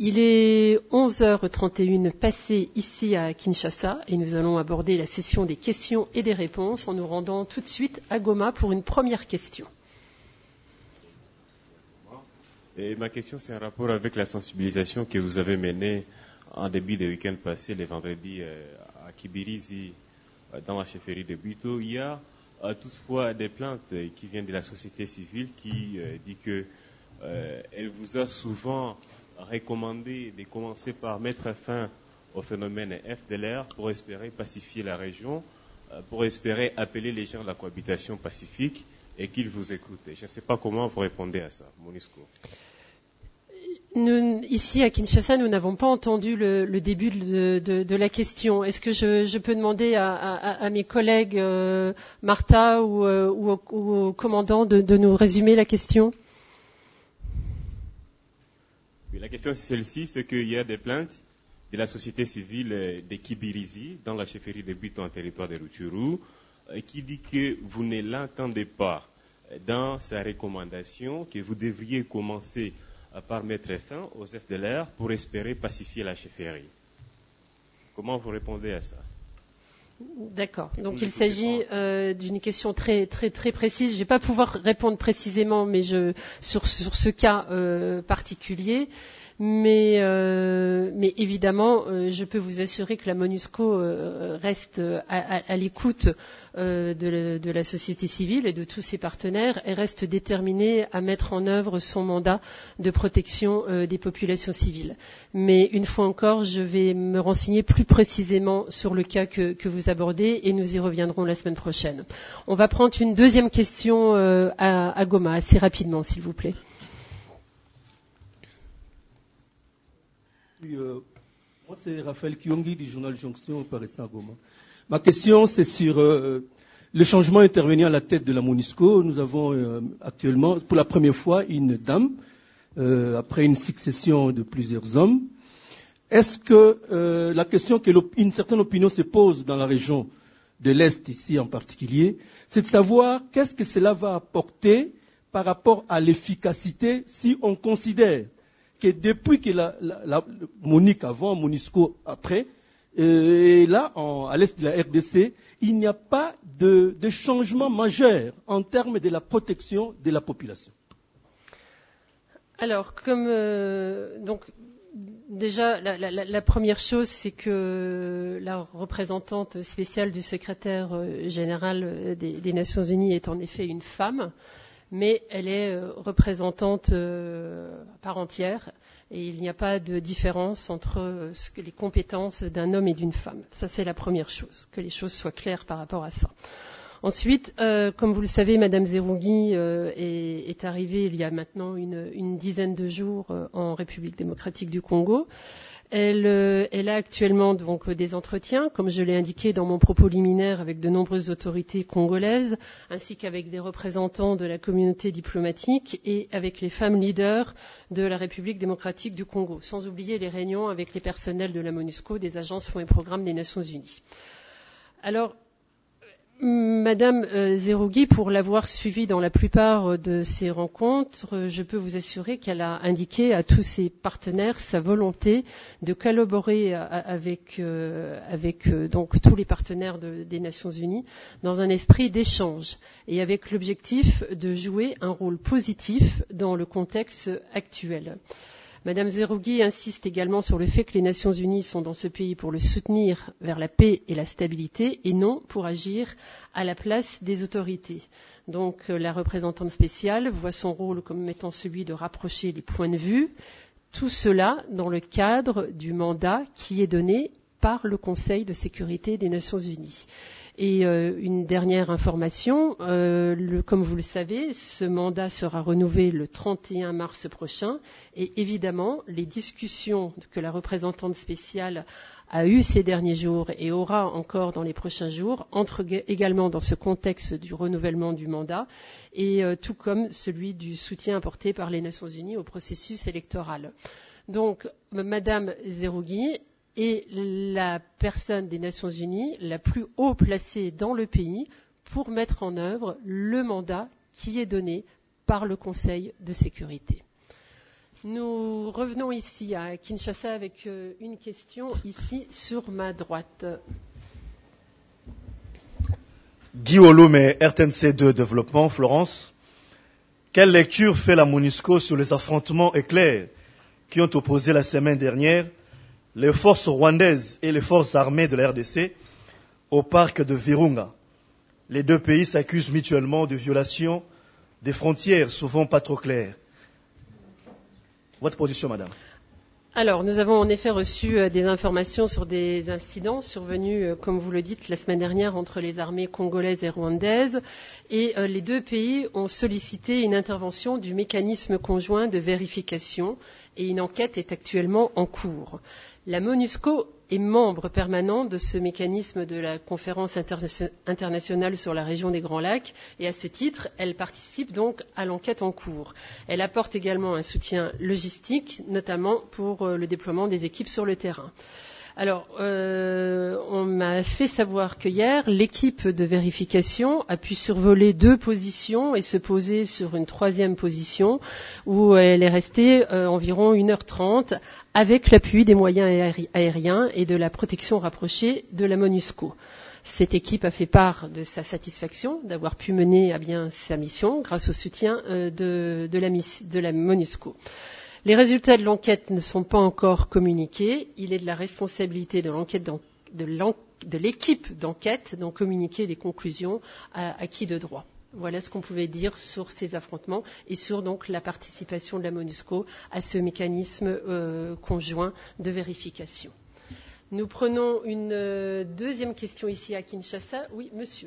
Il est 11h31 passé ici à Kinshasa et nous allons aborder la session des questions et des réponses en nous rendant tout de suite à Goma pour une première question. Et ma question, c'est en rapport avec la sensibilisation que vous avez menée en début de week-end passé, les vendredis, à Kibirizi, dans la chefferie de Buito. Il y a toutefois des plaintes qui viennent de la société civile qui dit que elle vous a souvent recommandé de commencer par mettre fin au phénomène FDLR pour espérer pacifier la région, pour espérer appeler les gens à la cohabitation pacifique et qu'ils vous écoutent. Je ne sais pas comment vous répondez à ça, Monisco. Nous, ici à Kinshasa, nous n'avons pas entendu le début de la question. Est-ce que je peux demander à mes collègues Martha ou au commandant de nous résumer la question? Oui, la question c'est celle-ci, c'est qu'il y a des plaintes de la société civile de Kibirizi, dans la chefferie de Buito en territoire de Rutshuru, qui dit que vous ne l'entendez pas dans sa recommandation, que vous devriez commencer par mettre fin aux FDLR pour espérer pacifier la chefferie. Comment vous répondez à ça? D'accord. Donc il s'agit d'une question très précise. Je ne vais pas pouvoir répondre précisément, mais sur ce cas particulier. Mais évidemment, je peux vous assurer que la MONUSCO reste à l'écoute de la société civile et de tous ses partenaires et reste déterminée à mettre en œuvre son mandat de protection des populations civiles. Mais une fois encore, je vais me renseigner plus précisément sur le cas que vous abordez et nous y reviendrons la semaine prochaine. On va prendre une deuxième question à Goma, assez rapidement, s'il vous plaît. Oui, moi c'est Raphaël Kiongi du journal Jonction Paris Goma. Ma question c'est sur le changement intervenu à la tête de la MONUSCO. Nous avons actuellement pour la première fois une dame après une succession de plusieurs hommes. Est-ce que la question qu'une certaine opinion se pose dans la région de l'Est ici en particulier, c'est de savoir qu'est-ce que cela va apporter par rapport à l'efficacité si on considère que depuis que la MONUC avant, MONUSCO après, et là, à l'est de la RDC, il n'y a pas de changement majeur en termes de la protection de la population. Alors, donc, déjà, la première chose, c'est que la représentante spéciale du secrétaire général des Nations Unies est en effet une femme. Mais elle est représentante à part entière et il n'y a pas de différence entre les compétences d'un homme et d'une femme. Ça, c'est la première chose, que les choses soient claires par rapport à ça. Ensuite, comme vous le savez, Madame Zerougui est arrivée il y a maintenant une dizaine de jours en République démocratique du Congo. Elle a actuellement donc des entretiens, comme je l'ai indiqué dans mon propos liminaire, avec de nombreuses autorités congolaises, ainsi qu'avec des représentants de la communauté diplomatique et avec les femmes leaders de la République démocratique du Congo, sans oublier les réunions avec les personnels de la MONUSCO, des agences fonds et programmes des Nations Unies. Alors, Madame Zerougui, pour l'avoir suivie dans la plupart de ces rencontres, je peux vous assurer qu'elle a indiqué à tous ses partenaires sa volonté de collaborer avec donc tous les partenaires des Nations Unies dans un esprit d'échange et avec l'objectif de jouer un rôle positif dans le contexte actuel. Madame Zerougui insiste également sur le fait que les Nations Unies sont dans ce pays pour le soutenir vers la paix et la stabilité et non pour agir à la place des autorités. Donc la représentante spéciale voit son rôle comme étant celui de rapprocher les points de vue, tout cela dans le cadre du mandat qui est donné par le Conseil de sécurité des Nations Unies. Et une dernière information, comme vous le savez, ce mandat sera renouvelé le 31 mars prochain et évidemment les discussions que la représentante spéciale a eues ces derniers jours et aura encore dans les prochains jours entrent également dans ce contexte du renouvellement du mandat et tout comme celui du soutien apporté par les Nations Unies au processus électoral. Donc, Madame Zerougui est la personne des Nations Unies la plus haut placée dans le pays pour mettre en œuvre le mandat qui est donné par le Conseil de sécurité. Nous revenons ici à Kinshasa avec une question ici sur ma droite. Guy Olume, RTNC2 Développement, Florence. Quelle lecture fait la MONUSCO sur les affrontements éclairs qui ont opposé la semaine dernière les forces rwandaises et les forces armées de la RDC au parc de Virunga? Les deux pays s'accusent mutuellement de violation des frontières souvent pas trop claires. Votre position, madame? Alors, nous avons en effet reçu des informations sur des incidents survenus, comme vous le dites, la semaine dernière entre les armées congolaises et rwandaises. Et les deux pays ont sollicité une intervention du mécanisme conjoint de vérification et une enquête est actuellement en cours. La MONUSCO est membre permanent de ce mécanisme de la conférence internationale sur la région des Grands Lacs et à ce titre, elle participe donc à l'enquête en cours. Elle apporte également un soutien logistique, notamment pour le déploiement des équipes sur le terrain. Alors, on m'a fait savoir que hier, l'équipe de vérification a pu survoler 2 positions et se poser sur une 3e position où elle est restée environ 1h30 avec l'appui des moyens aériens et de la protection rapprochée de la MONUSCO. Cette équipe a fait part de sa satisfaction d'avoir pu mener à bien sa mission grâce au soutien de la MONUSCO. Les résultats de l'enquête ne sont pas encore communiqués. Il est de la responsabilité de l'équipe d'enquête d'en communiquer les conclusions à qui de droit. Voilà ce qu'on pouvait dire sur ces affrontements et sur donc la participation de la MONUSCO à ce mécanisme conjoint de vérification. Nous prenons une 2e question ici à Kinshasa. Oui, monsieur.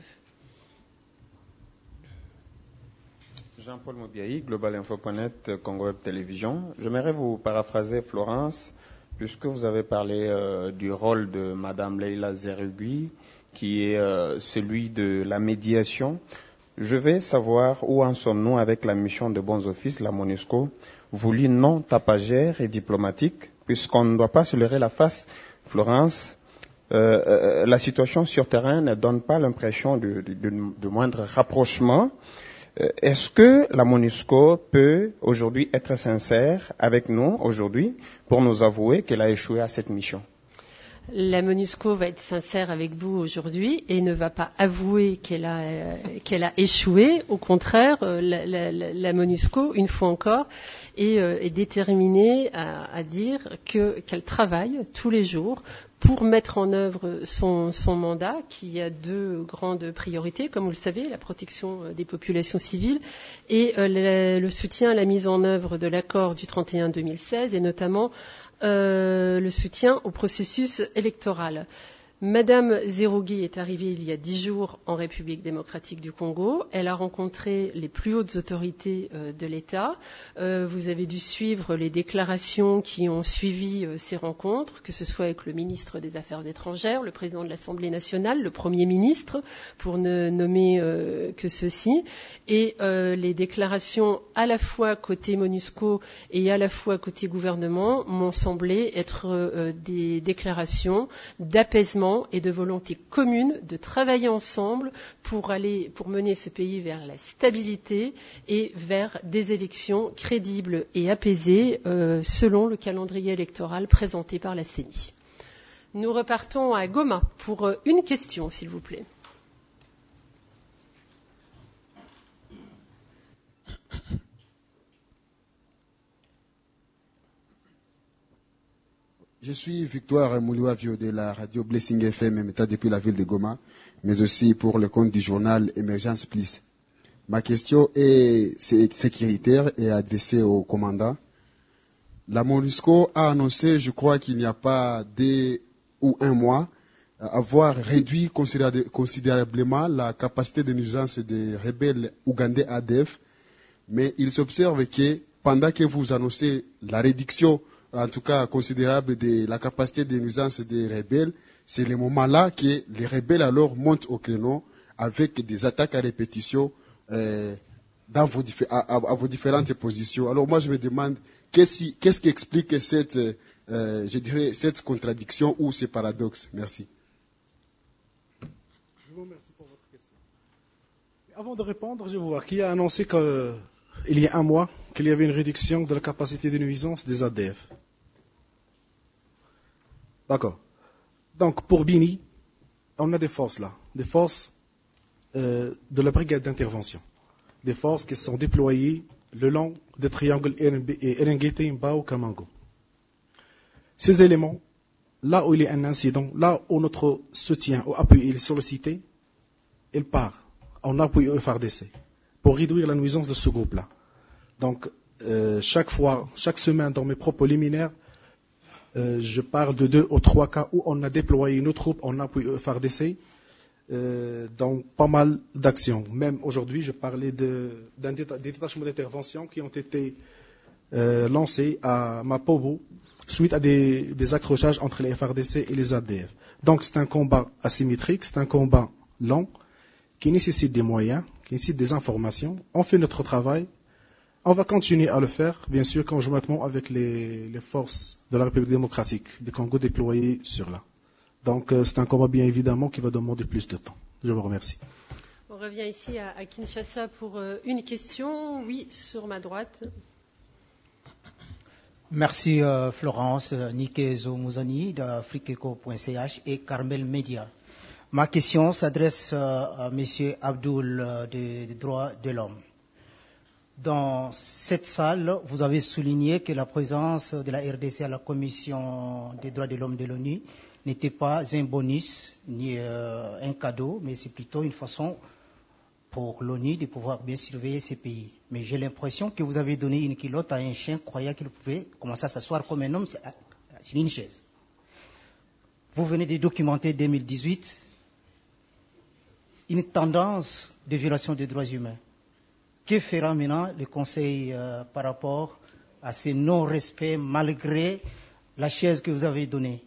Jean-Paul Mobiaï, Global Info.net, Congo Web Télévision. J'aimerais vous paraphraser, Florence, puisque vous avez parlé du rôle de Madame Leila Zerugui, qui est celui de la médiation. Je vais savoir où en sommes-nous avec la mission de bons offices, la MONUSCO, voulue non tapagère et diplomatique, puisqu'on ne doit pas se leurrer la face, Florence. La situation sur terrain ne donne pas l'impression de moindre rapprochement. Est-ce que la MONUSCO peut aujourd'hui être sincère avec nous aujourd'hui pour nous avouer qu'elle a échoué à cette mission? La MONUSCO va être sincère avec vous aujourd'hui et ne va pas avouer qu'elle a échoué. Au contraire, la MONUSCO, une fois encore, est déterminée à dire qu'elle travaille tous les jours pour mettre en œuvre son mandat, qui a 2 grandes priorités, comme vous le savez, la protection des populations civiles et le soutien à la mise en œuvre de l'accord du 31-2016 et notamment le soutien au processus électoral. Madame Zerugui est arrivée il y a 10 jours en République démocratique du Congo. Elle a rencontré les plus hautes autorités de l'État. Vous avez dû suivre les déclarations qui ont suivi ces rencontres, que ce soit avec le ministre des Affaires étrangères, le président de l'Assemblée nationale, le Premier ministre, pour ne nommer que ceux-ci. Et les déclarations à la fois côté MONUSCO et à la fois côté gouvernement m'ont semblé être des déclarations d'apaisement et de volonté commune de travailler ensemble pour mener ce pays vers la stabilité et vers des élections crédibles et apaisées selon le calendrier électoral présenté par la CENI. Nous repartons à Goma pour une question, s'il vous plaît. Je suis Victoire Mouliwavio de la radio Blessing FM émettant depuis la ville de Goma, mais aussi pour le compte du journal Émergence Plus. Ma question est sécuritaire et adressée au commandant. La MONUSCO a annoncé, je crois qu'il n'y a pas 2 ou 1 mois, avoir réduit considérablement la capacité de nuisance des rebelles ougandais ADF, mais il s'observe que pendant que vous annoncez la réduction en tout cas considérable de la capacité de nuisance des rebelles, c'est le moment-là que les rebelles alors montent au créneau avec des attaques à répétition à vos différentes positions. Alors moi je me demande qu'est-ce qui explique cette contradiction ou ce paradoxe. Merci. Je vous remercie pour votre question. Avant de répondre, je vais voir qui a annoncé que il y a un mois, qu'il y avait une réduction de la capacité de nuisance des ADF. D'accord. Donc, pour Bini, on a des forces là, des forces de la brigade d'intervention, des forces qui sont déployées le long des triangles Erengete, Mbao, Kamango. Ces éléments, là où il y a un incident, là où notre soutien ou appui est sollicité, il part en appui au FARDC pour réduire la nuisance de ce groupe-là. Donc, chaque semaine dans mes propos liminaires, je parle de 2 ou 3 cas où on a déployé nos troupes en appui au FARDC dans pas mal d'actions. Même aujourd'hui, je parlais des détachements d'intervention qui ont été lancés à Mapobo suite à des accrochages entre les FARDC et les ADF. Donc c'est un combat asymétrique, c'est un combat long qui nécessite des moyens, qui nécessite des informations. On fait notre travail. On va continuer à le faire, bien sûr, conjointement avec les forces de la République démocratique du Congo déployées sur là. Donc c'est un combat bien évidemment qui va demander plus de temps. Je vous remercie. On revient ici à Kinshasa pour une question. Oui, sur ma droite. Merci Florence, Nikezo Mouzani d'Afriqueco.ch et Carmel Media. Ma question s'adresse à M. Abdoul des droits de l'homme. Dans cette salle, vous avez souligné que la présence de la RDC à la Commission des droits de l'homme de l'ONU n'était pas un bonus ni un cadeau, mais c'est plutôt une façon pour l'ONU de pouvoir bien surveiller ces pays. Mais j'ai l'impression que vous avez donné une culotte à un chien croyant qu'il pouvait commencer à s'asseoir comme un homme sur une chaise. Vous venez de documenter 2018 une tendance de violation des droits humains. Que fera maintenant le Conseil par rapport à ce non-respect malgré la chaise que vous avez donnée?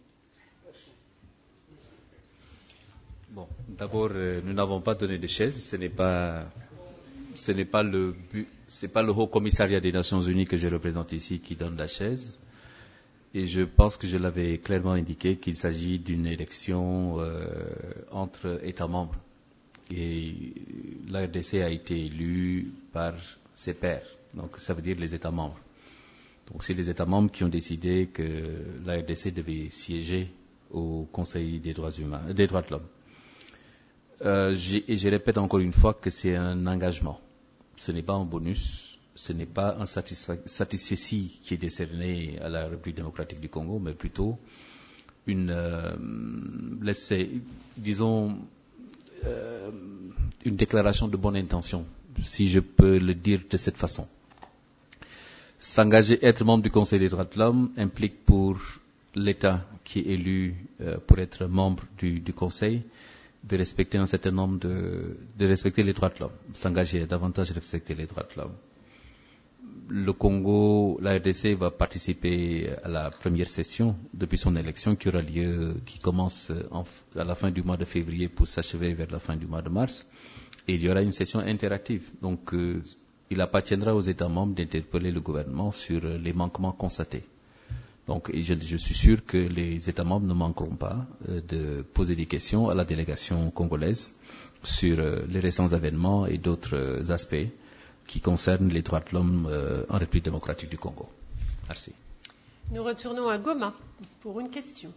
Bon, d'abord, nous n'avons pas donné de chaise. Ce n'est pas le but. C'est pas le Haut Commissariat des Nations Unies que je représente ici qui donne la chaise. Et je pense que je l'avais clairement indiqué qu'il s'agit d'une élection entre États membres. Et la RDC a été élue par ses pairs, donc ça veut dire les États membres. Donc c'est les États membres qui ont décidé que la RDC devait siéger au Conseil des droits humains, des droits de l'homme. Et je répète encore une fois que c'est un engagement. Ce n'est pas un bonus, ce n'est pas un satisfecit qui est décerné à la République démocratique du Congo, mais plutôt une déclaration de bonne intention, si je peux le dire de cette façon. S'engager, être membre du Conseil des droits de l'homme implique pour l'État qui est élu pour être membre du Conseil de respecter un certain nombre de respecter les droits de l'homme, s'engager davantage à respecter les droits de l'homme. Le Congo, la RDC va participer à la première session depuis son élection qui aura lieu, qui commence à la fin du mois de février pour s'achever vers la fin du mois de mars. Et il y aura une session interactive. Donc, il appartiendra aux États membres d'interpeller le gouvernement sur les manquements constatés. Donc, et je suis sûr que les États membres ne manqueront pas de poser des questions à la délégation congolaise sur les récents événements et d'autres aspects qui concernent les droits de l'homme en République démocratique du Congo. Merci. Nous retournons à Goma pour une question.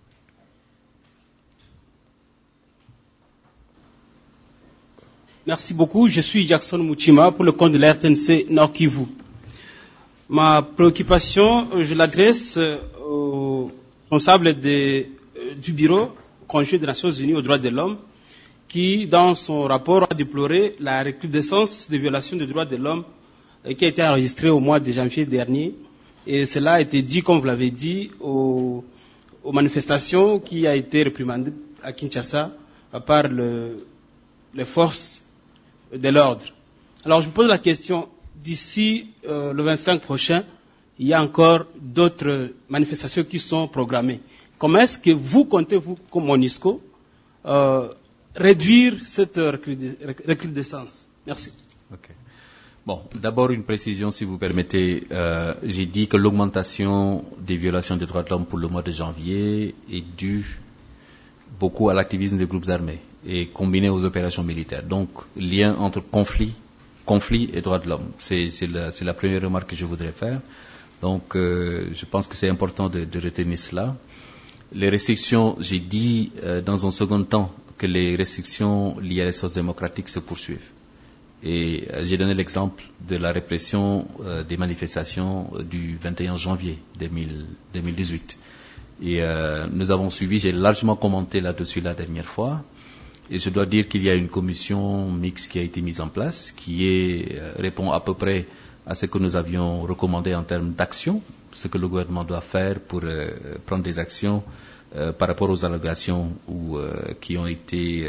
Merci beaucoup. Je suis Jackson Mouchima pour le compte de la RTNC Nord Kivu. Ma préoccupation, je l'adresse au responsable du bureau conjoint des Nations Unies aux droits de l'homme, qui, dans son rapport, a déploré la recrudescence des violations des droits de l'homme qui a été enregistrée au mois de janvier dernier. Et cela a été dit, comme vous l'avez dit, aux manifestations qui a été réprimandée à Kinshasa par les forces de l'ordre. Alors, je me pose la question, d'ici le 25 prochain, il y a encore d'autres manifestations qui sont programmées. Comment est-ce que vous comptez, vous, comme MONUSCO, réduire cette recrudescence? Merci. Okay. Bon, d'abord une précision, si vous permettez. J'ai dit que l'augmentation des violations des droits de l'homme pour le mois de janvier est due beaucoup à l'activisme des groupes armés et combiné aux opérations militaires. Donc, lien entre conflit conflit et droits de l'homme. C'est la première remarque que je voudrais faire. Donc, je pense que c'est important de retenir cela. Les restrictions, j'ai dit dans un second temps que les restrictions liées à l'espace démocratique se poursuivent. Et j'ai donné l'exemple de la répression des manifestations du 21 janvier 2018. Et nous avons suivi, j'ai largement commenté là-dessus la dernière fois. Et je dois dire qu'il y a une commission mixte qui a été mise en place, qui répond à peu près à ce que nous avions recommandé en termes d'action, ce que le gouvernement doit faire pour prendre des actions par rapport aux allégations qui ont été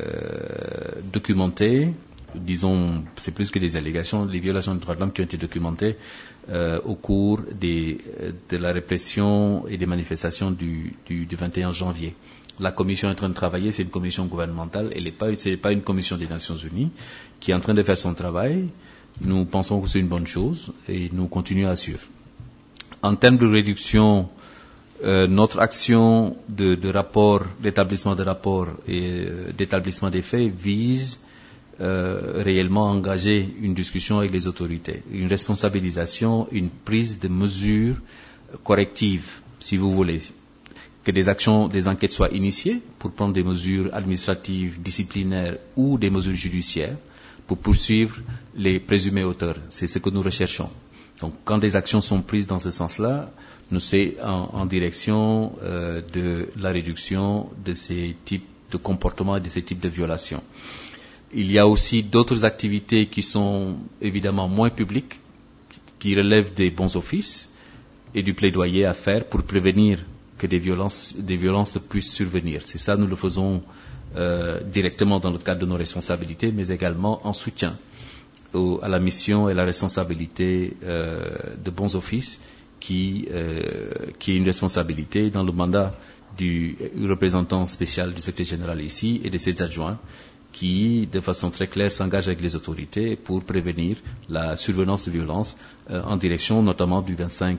documentées. Disons, c'est plus que des allégations, les violations des droits de l'homme qui ont été documentées au cours de la répression et des manifestations du 21 janvier. La commission est en train de travailler, c'est une commission gouvernementale, ce n'est pas une commission des Nations Unies qui est en train de faire son travail. Nous pensons que c'est une bonne chose et nous continuons à suivre. En termes de réduction, notre action d'établissement de rapports et d'établissement des faits vise réellement à engager une discussion avec les autorités, une responsabilisation, une prise de mesures correctives, si vous voulez. Que des enquêtes soient initiées pour prendre des mesures administratives, disciplinaires ou des mesures judiciaires pour poursuivre les présumés auteurs. C'est ce que nous recherchons. Donc, quand des actions sont prises dans ce sens-là, c'est en direction de la réduction de ces types de comportements et de ces types de violations. Il y a aussi d'autres activités qui sont évidemment moins publiques, qui relèvent des bons offices et du plaidoyer à faire pour prévenir que des violences puissent survenir. C'est ça, nous le faisons directement dans le cadre de nos responsabilités, mais également en soutien à la mission et la responsabilité de bons offices, qui est une responsabilité dans le mandat du représentant spécial du secrétaire général ici et de ses adjoints, qui, de façon très claire, s'engage avec les autorités pour prévenir la survenance de violences en direction notamment du 25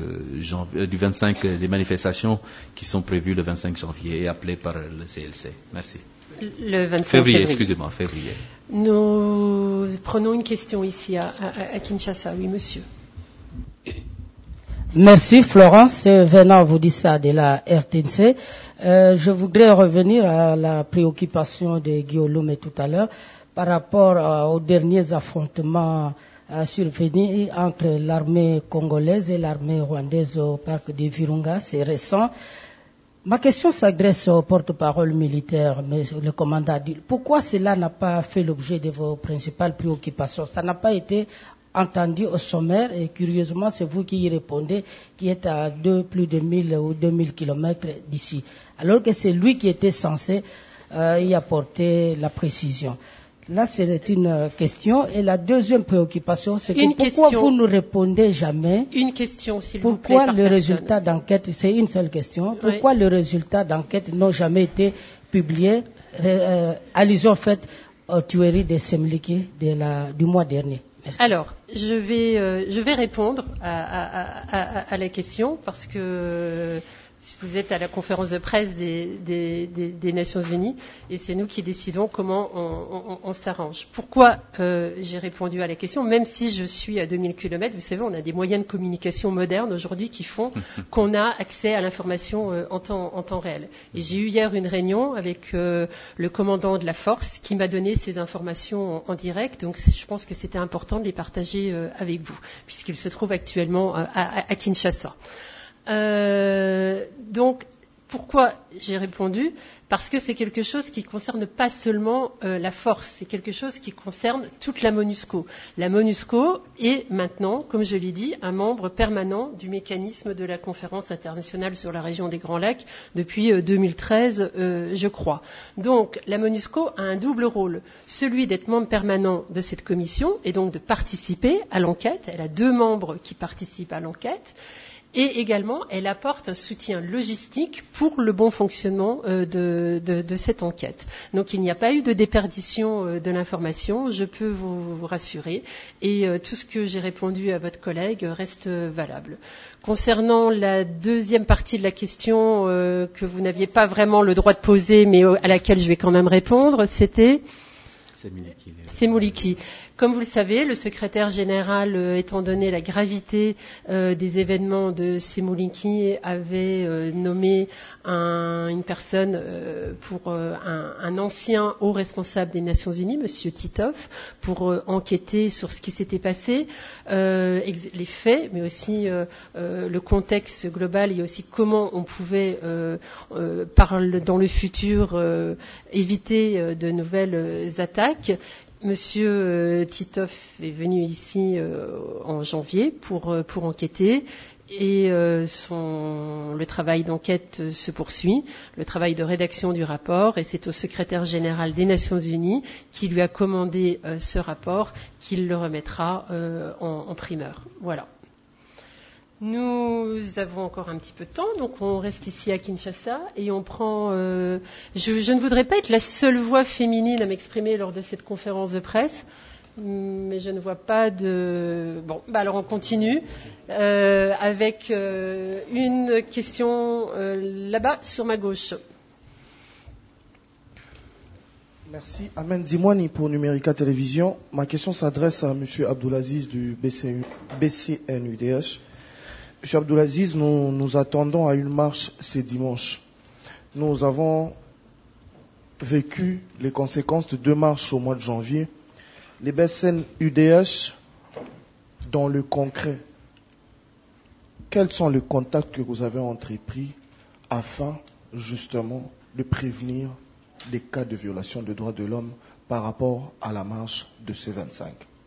des manifestations qui sont prévues le 25 janvier et appelées par le CLC. Merci. Le 25 février. Excusez-moi, février. Nous prenons une question ici à Kinshasa. Oui, monsieur. Merci Florence, venant vous dire ça de la RTNC. Je voudrais revenir à la préoccupation de Guillaume tout à l'heure par rapport aux derniers affrontements survenus entre l'armée congolaise et l'armée rwandaise au parc de Virunga. C'est récent. Ma question s'adresse au porte-parole militaire, le commandant Adil. Pourquoi cela n'a pas fait l'objet de vos principales préoccupations? Ça n'a pas été entendu au sommaire et curieusement c'est vous qui y répondez, qui êtes à plus de 1000 ou 2000 kilomètres d'ici, alors que c'est lui qui était censé y apporter la précision. Là c'est une question. Et la deuxième préoccupation, c'est que pourquoi vous ne répondez jamais? Une question, s'il vous plaît. Pourquoi les résultats d'enquête, c'est une seule question, pourquoi les résultats d'enquête n'ont jamais été publiés? Allusion faite aux tueries de Semliki du mois dernier. Merci. Alors, je vais répondre à la question parce que vous êtes à la conférence de presse des Nations Unies et c'est nous qui décidons comment on s'arrange. Pourquoi j'ai répondu à la question, même si je suis à 2000 km, vous savez, on a des moyens de communication modernes aujourd'hui qui font qu'on a accès à l'information en temps réel. Et j'ai eu hier une réunion avec le commandant de la force qui m'a donné ces informations en direct, donc je pense que c'était important de les partager avec vous, puisqu'il se trouve actuellement à Kinshasa. Donc, pourquoi j'ai répondu? Parce que c'est quelque chose qui concerne pas seulement la force, c'est quelque chose qui concerne toute la MONUSCO. La MONUSCO est maintenant, comme je l'ai dit, un membre permanent du mécanisme de la conférence internationale sur la région des Grands Lacs depuis 2013, je crois. Donc, la MONUSCO a un double rôle, celui d'être membre permanent de cette commission et donc de participer à l'enquête. Elle a 2 membres qui participent à l'enquête. Et également, elle apporte un soutien logistique pour le bon fonctionnement de cette enquête. Donc, il n'y a pas eu de déperdition de l'information, je peux vous rassurer. Et tout ce que j'ai répondu à votre collègue reste valable. Concernant la deuxième partie de la question que vous n'aviez pas vraiment le droit de poser, mais à laquelle je vais quand même répondre, c'était... Semliki. Comme vous le savez, le secrétaire général, étant donné la gravité des événements de Semoulinki, avait nommé une personne pour un ancien haut responsable des Nations Unies, Monsieur Titov, pour enquêter sur ce qui s'était passé, les faits, mais aussi le contexte global et aussi comment on pouvait, dans le futur, éviter de nouvelles attaques. Monsieur Titov est venu ici en janvier pour enquêter et le travail d'enquête se poursuit, le travail de rédaction du rapport, et c'est au secrétaire général des Nations Unies qui lui a commandé ce rapport qu'il le remettra en primeur. Voilà. Nous avons encore un petit peu de temps, donc on reste ici à Kinshasa et on prend... je ne voudrais pas être la seule voix féminine à m'exprimer lors de cette conférence de presse, mais je ne vois pas de... Bon, alors on continue avec une question là-bas sur ma gauche. Merci. Amen Zimwani pour Numérica Télévision. Ma question s'adresse à M. Abdoulaziz du BCNUDH. Monsieur Abdoulaziz, nous attendons à une marche ce dimanche. Nous avons vécu les conséquences de 2 marches au mois de janvier. Les BCNUDH, dans le concret, quels sont les contacts que vous avez entrepris afin justement de prévenir des cas de violation des droits de l'homme par rapport à la marche de C25?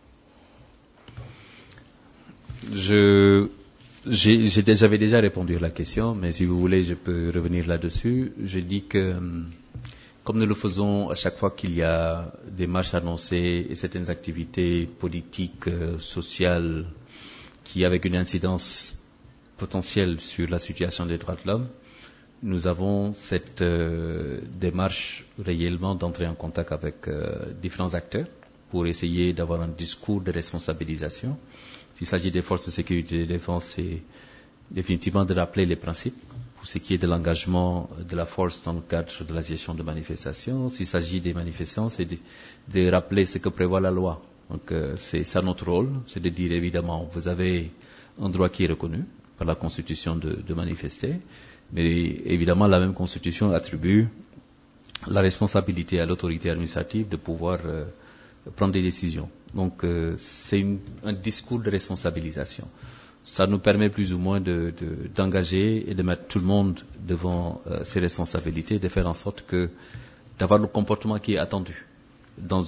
J'avais déjà répondu à la question, mais si vous voulez, je peux revenir là-dessus. Je dis que, comme nous le faisons à chaque fois qu'il y a des marches annoncées et certaines activités politiques, sociales, qui avec une incidence potentielle sur la situation des droits de l'homme, nous avons cette démarche réellement d'entrer en contact avec différents acteurs pour essayer d'avoir un discours de responsabilisation. S'il s'agit des forces de sécurité et de défense, c'est définitivement de rappeler les principes pour ce qui est de l'engagement de la force dans le cadre de la gestion de manifestations. S'il s'agit des manifestants, c'est de rappeler ce que prévoit la loi. Donc c'est ça notre rôle, c'est de dire évidemment, vous avez un droit qui est reconnu par la Constitution de manifester, mais évidemment la même Constitution attribue la responsabilité à l'autorité administrative de pouvoir prendre des décisions. Donc c'est un discours de responsabilisation. Ça nous permet plus ou moins d'engager et de mettre tout le monde devant ses responsabilités, de faire en sorte d'avoir le comportement qui est attendu dans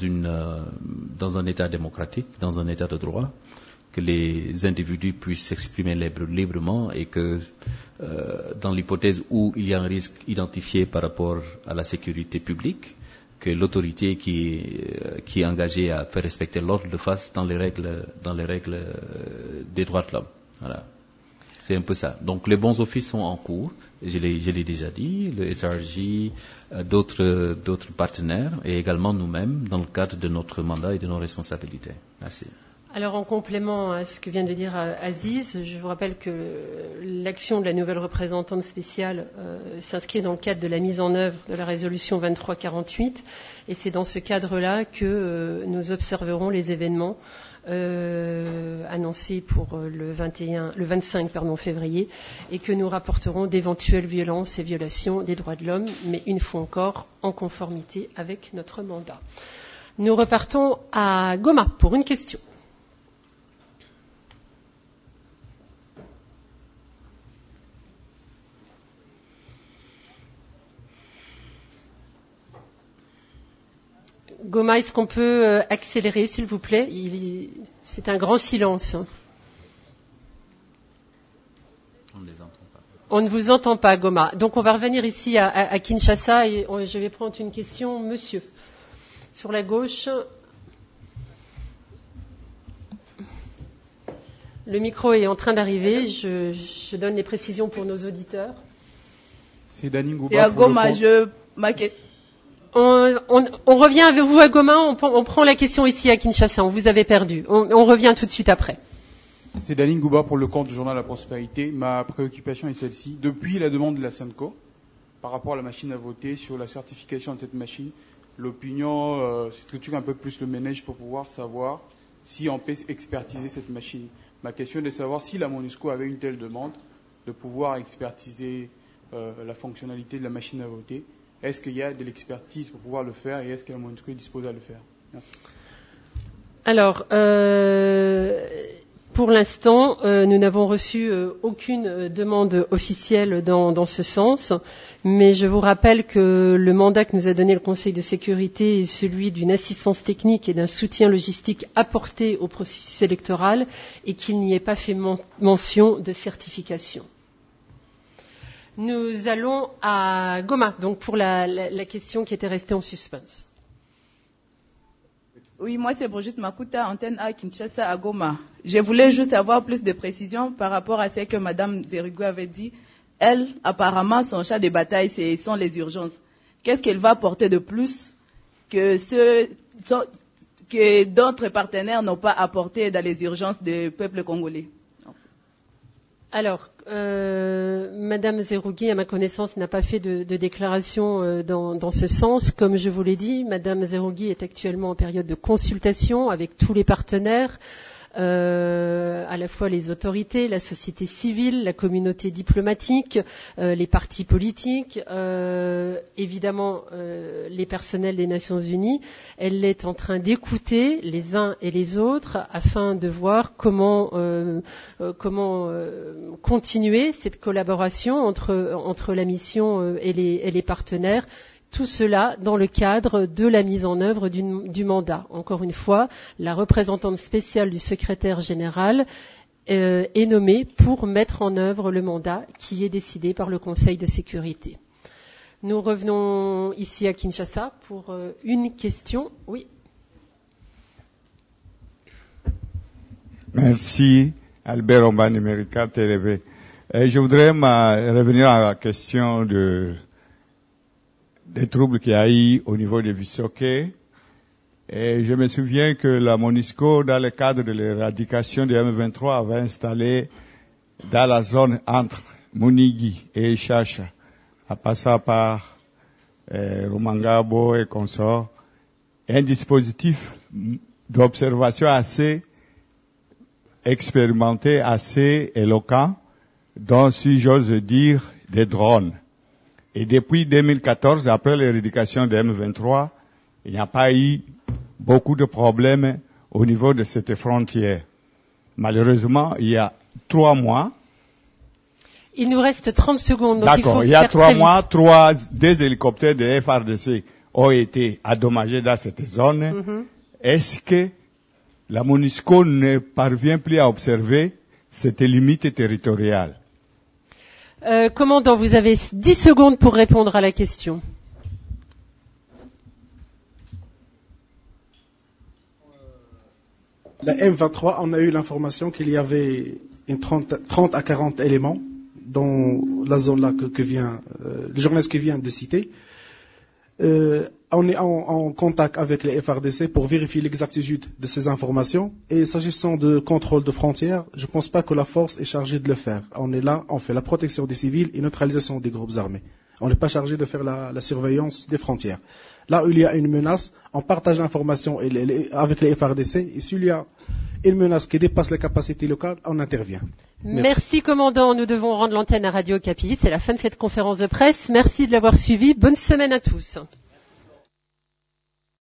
un État démocratique, dans un État de droit, que les individus puissent s'exprimer librement et que dans l'hypothèse où il y a un risque identifié par rapport à la sécurité publique, que l'autorité qui est engagée à faire respecter l'ordre le fasse dans les règles des droits de l'homme. Voilà. C'est un peu ça. Donc les bons offices sont en cours, je l'ai déjà dit, le SRJ, d'autres partenaires et également nous-mêmes dans le cadre de notre mandat et de nos responsabilités. Merci. Alors en complément à ce que vient de dire Aziz, je vous rappelle que l'action de la nouvelle représentante spéciale s'inscrit dans le cadre de la mise en œuvre de la résolution 2348 et c'est dans ce cadre-là que nous observerons les événements annoncés pour le 25 février et que nous rapporterons d'éventuelles violences et violations des droits de l'homme, mais une fois encore en conformité avec notre mandat. Nous repartons à Goma pour une question. Goma, est-ce qu'on peut accélérer, s'il vous plaît? C'est un grand silence. On ne les entend pas. On ne vous entend pas, Goma. Donc on va revenir ici à Kinshasa et je vais prendre une question, monsieur. Sur la gauche. Le micro est en train d'arriver. Je donne les précisions pour nos auditeurs. C'est Dani Ngouba. Et à Goma, on revient avec vous à Goma, on prend la question ici à Kinshasa, on vous avait perdu. On revient tout de suite après. C'est Dani Ngouba pour le compte du journal La Prospérité. Ma préoccupation est celle-ci. Depuis la demande de la SENCO, par rapport à la machine à voter, sur la certification de cette machine, l'opinion, structure un peu plus le manège pour pouvoir savoir si on peut expertiser cette machine. Ma question est de savoir si la MONUSCO avait une telle demande de pouvoir expertiser la fonctionnalité de la machine à voter. Est-ce qu'il y a de l'expertise pour pouvoir le faire et est-ce que la MONUSCO est disposée à le faire? Merci. Alors, pour l'instant, nous n'avons reçu aucune demande officielle dans ce sens, mais je vous rappelle que le mandat que nous a donné le Conseil de sécurité est celui d'une assistance technique et d'un soutien logistique apporté au processus électoral et qu'il n'y ait pas fait mention de certification. Nous allons à Goma, donc pour la question qui était restée en suspens. Oui, moi c'est Brigitte Makuta, antenne A Kinshasa à Goma. Je voulais juste avoir plus de précisions par rapport à ce que Mme Zerugui avait dit. Elle, apparemment, son champ de bataille, ce sont les urgences. Qu'est-ce qu'elle va apporter de plus que d'autres partenaires n'ont pas apporté dans les urgences du peuple congolais? Alors, Madame Zerugui, à ma connaissance, n'a pas fait de déclaration dans ce sens. Comme je vous l'ai dit, Madame Zerugui est actuellement en période de consultation avec tous les partenaires, à la fois les autorités, la société civile, la communauté diplomatique, les partis politiques, évidemment les personnels des Nations Unies. Elle est en train d'écouter les uns et les autres afin de voir comment continuer cette collaboration entre la mission et les partenaires. Tout cela dans le cadre de la mise en œuvre du mandat. Encore une fois, la représentante spéciale du secrétaire général est nommée pour mettre en œuvre le mandat qui est décidé par le Conseil de sécurité. Nous revenons ici à Kinshasa pour une question. Oui. Merci, Albert Omba, Numérica TV. Je voudrais revenir à la question des troubles qu'il y a eu au niveau de Visoké. Et je me souviens que la MONUSCO, dans le cadre de l'éradication du M23, avait installé dans la zone entre Munigi et Chacha, en passant par Rumangabo et consorts, un dispositif d'observation assez expérimenté, assez éloquent, dont, si j'ose dire, des drones. Et depuis 2014, après l'éradication de M23, il n'y a pas eu beaucoup de problèmes au niveau de cette frontière. Malheureusement, il y a 3 mois. Il nous reste 30 secondes. Donc d'accord, il y a 3 mois, des hélicoptères de FARDC ont été endommagés dans cette zone. Mm-hmm. Est-ce que la MONUSCO ne parvient plus à observer cette limite territoriale? Commandant, vous avez 10 secondes pour répondre à la question. La M23, on a eu l'information qu'il y avait 30 à 40 éléments dans la zone là que vient le journaliste qui vient de citer. On est en contact avec les FARDC pour vérifier l'exactitude de ces informations. Et s'agissant de contrôle de frontières, je ne pense pas que la force est chargée de le faire. On est là, on fait la protection des civils et neutralisation des groupes armés. On n'est pas chargé de faire la surveillance des frontières. Là où il y a une menace, on partage l'information avec les FARDC. Et s'il y a une menace qui dépasse les capacités locales, on intervient. Merci commandant. Nous devons rendre l'antenne à Radio Okapi. C'est la fin de cette conférence de presse. Merci de l'avoir suivi. Bonne semaine à tous.